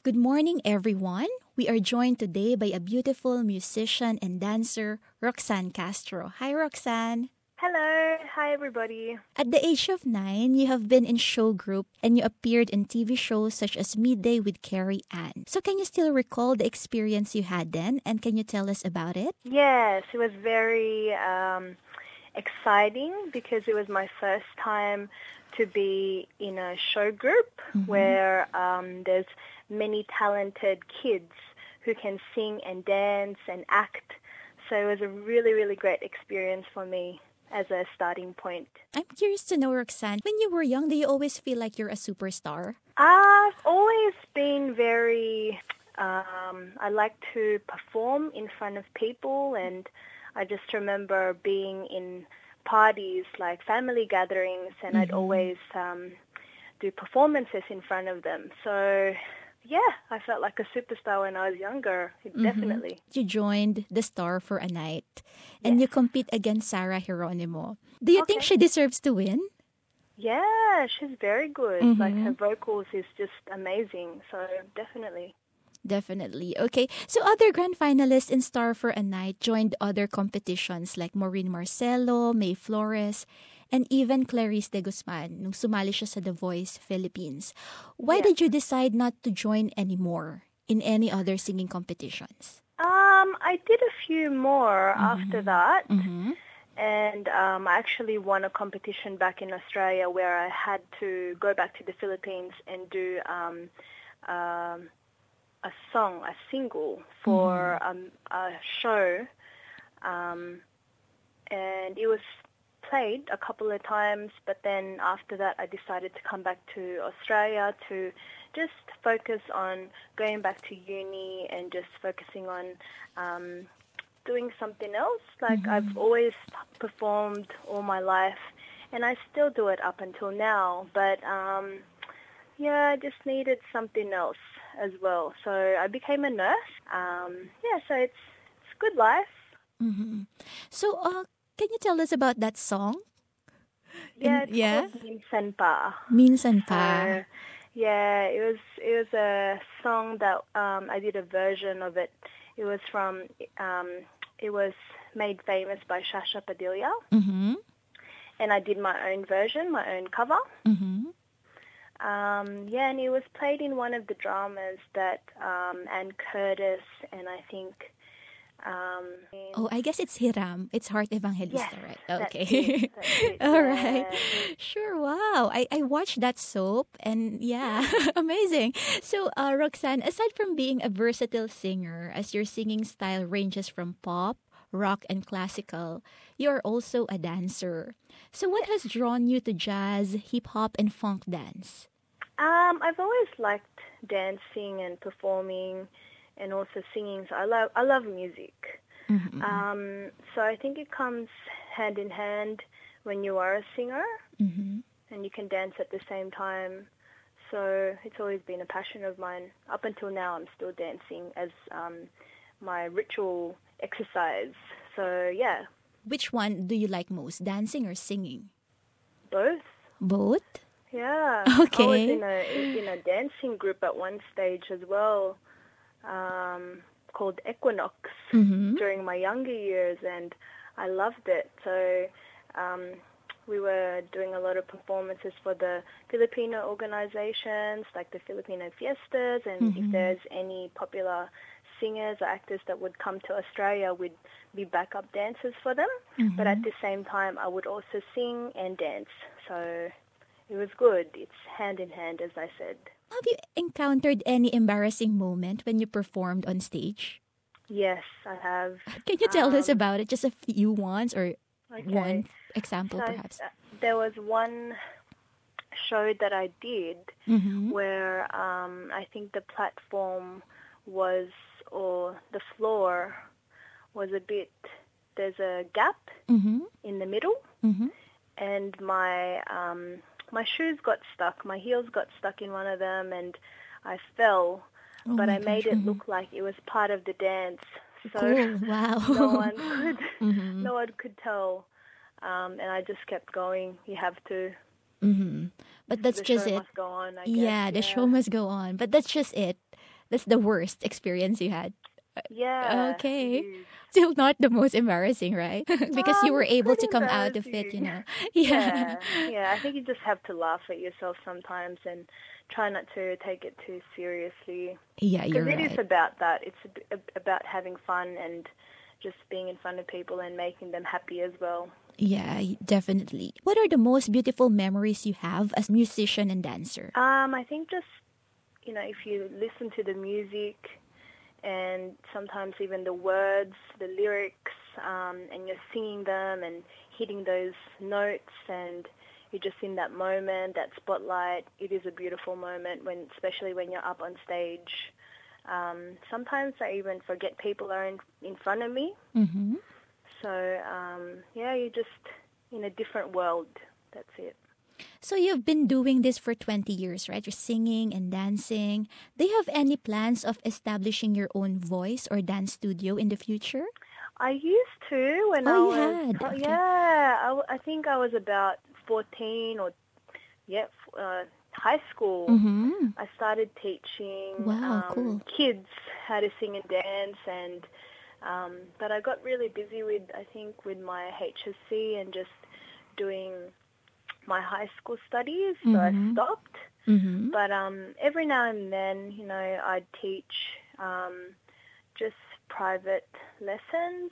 Good morning, everyone. We are joined today by a beautiful musician and dancer, Roxanne Castro. Hi, Roxanne. Hello. Hi, everybody. At the age of 9, you have been in show group and you appeared in TV shows such as Midday with Carrie Ann. So can you still recall the experience you had then, and can you tell us about it? Yes, it was very exciting because it was my first time to be in a show group where there's many talented kids who can sing and dance and act. So it was a really, really great experience for me as a starting point. I'm curious to know, Roxanne, when you were young, do you always feel like you're a superstar? I've always been very, I like to perform in front of people, and I just remember being in parties like family gatherings, and I'd always do performances in front of them. So yeah, I felt like a superstar when I was younger, definitely. You joined the Star for a Night and you compete against Sarah Geronimo. Do you think she deserves to win? Yeah, she's very good. Like her vocals is just amazing. So definitely. Definitely. Okay. So other grand finalists in Star for a Night joined other competitions like Maureen Marcelo, May Flores, and even Clarice de Guzman nung sumali siya sa The Voice Philippines. Why did you decide not to join anymore in any other singing competitions? I did a few more after that. And I actually won a competition back in Australia where I had to go back to the Philippines and do a single for a show. And it was played a couple of times, but then after that I decided to come back to Australia to just focus on going back to uni and just focusing on doing something else. Like I've always performed all my life and I still do it up until now, but I just needed something else as well. So I became a nurse. So it's good life. So can you tell us about that song? It's called Minsan Pa. Minsan Pa. So, yeah, it was a song that I did a version of it. It was from it was made famous by Shasha Padilla, and I did my own version, my own cover. And it was played in one of the dramas that Anne Curtis and I think. I guess it's Hiram. It's Heart Evangelista, Yes, right? that's Okay. it, All right. yeah. Sure. Wow. I watched that soap and amazing. So, Roxanne, aside from being a versatile singer, as your singing style ranges from pop, rock, and classical, you are also a dancer. So, what has drawn you to jazz, hip hop, and funk dance? I've always liked dancing and performing and also singing. So I love music. So I think it comes hand in hand when you are a singer and you can dance at the same time. So it's always been a passion of mine. Up until now, I'm still dancing as my ritual exercise. So yeah. Which one do you like most, dancing or singing? Both. Both? Yeah. Okay. I was in a dancing group at one stage as well. Called Equinox during my younger years, and I loved it. So we were doing a lot of performances for the Filipino organizations like the Filipino Fiestas, and if there's any popular singers or actors that would come to Australia, we'd be backup dancers for them. But at the same time, I would also sing and dance. So it was good. It's hand in hand, as I said. Have you encountered any embarrassing moment when you performed on stage? Yes, I have. Can you tell us about it? Just a few ones or one example, So, perhaps? There was one show that I did where I think the platform was, or the floor was a bit, there's a gap in the middle, and my shoes got stuck, my heels got stuck in one of them, and I fell, but I made it look like it was part of the dance. So cool. Wow. no one could tell, and I just kept going. You have to. But that's The just show it. must go on, I guess. Yeah, the show must go on. But that's just it. That's the worst experience you had. Yeah. Okay. Huge. Still not the most embarrassing, right? Because you were It's able to pretty come out of it, embarrassing. Yeah. Yeah. I think you just have to laugh at yourself sometimes and try not to take it too seriously. Yeah, Because you're it is right. about that. It's about having fun and just being in front of people and making them happy as well. Yeah, definitely. What are the most beautiful memories you have as musician and dancer? I think just, if you listen to the music and sometimes even the words, the lyrics, and you're singing them and hitting those notes and you're just in that moment, that spotlight, it is a beautiful moment, especially when you're up on stage. Sometimes I even forget people are in front of me. Mm-hmm. So, you're just in a different world. That's it. So you've been doing this for 20 years, right? You're singing and dancing. Do you have any plans of establishing your own voice or dance studio in the future? I used to when Oh, I you was, had. Okay. I think I was about 14 or, high school. Mm-hmm. I started teaching Wow, cool. kids how to sing and dance, and but I got really busy with my HSC and just doing my high school studies, so I stopped. Mm-hmm. But every now and then, I'd teach just private lessons,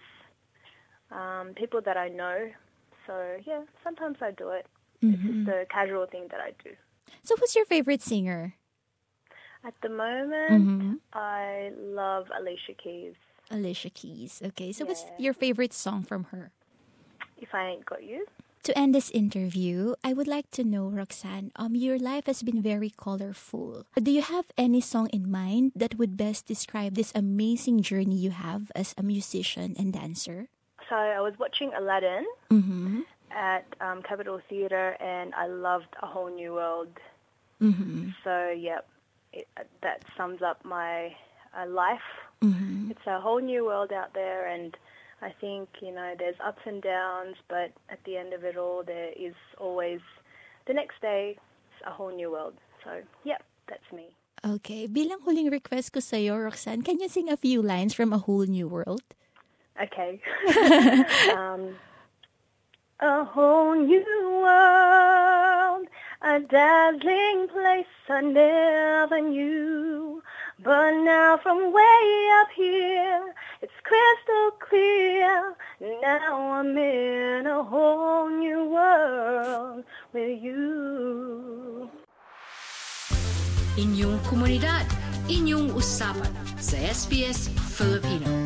people that I know. So yeah, sometimes I do it. It's just a casual thing that I do. So who's your favorite singer? At the moment, Mm-hmm. I love Alicia Keys. Alicia Keys. Okay, so what's Yeah. your favorite song from her? If I Ain't Got You. To end this interview, I would like to know, Roxanne, your life has been very colorful. Do you have any song in mind that would best describe this amazing journey you have as a musician and dancer? So I was watching Aladdin Mm-hmm. at Capitol Theatre, and I loved A Whole New World. Mm-hmm. So yeah, that sums up my life. Mm-hmm. It's a whole new world out there, and I think, there's ups and downs, but at the end of it all, there is always the next day, it's a whole new world. So, yeah, that's me. Okay, bilang huling request ko sa'yo, Roxanne, can you sing a few lines from A Whole New World? Okay. A whole new world, a dazzling place I never knew. But now from way up here, it's crystal clear. Now I'm in a whole new world with you. Inyong komunidad, inyong usapan sa SBS Filipino.